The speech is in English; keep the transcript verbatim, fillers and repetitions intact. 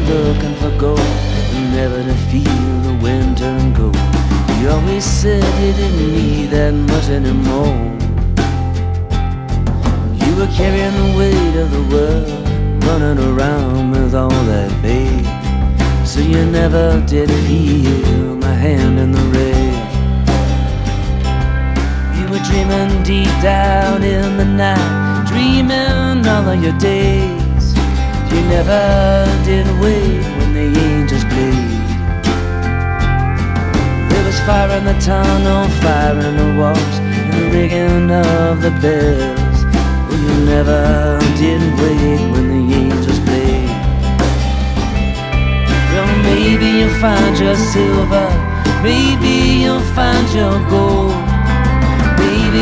looking for gold, and never to feel the wind turn cold. You always said you didn't need that much anymore. You were carrying the weight of the world, running around with all that babe. So you never did feel my hand in the rail. You were dreaming deep down in the night, dreaming all of your days. You never did wait when the angels played. There was fire in the tunnel, fire in the walls, and the ringing of the bells. Well, you never did wait when the angels played. Well, maybe you'll find your silver, maybe you'll find your gold.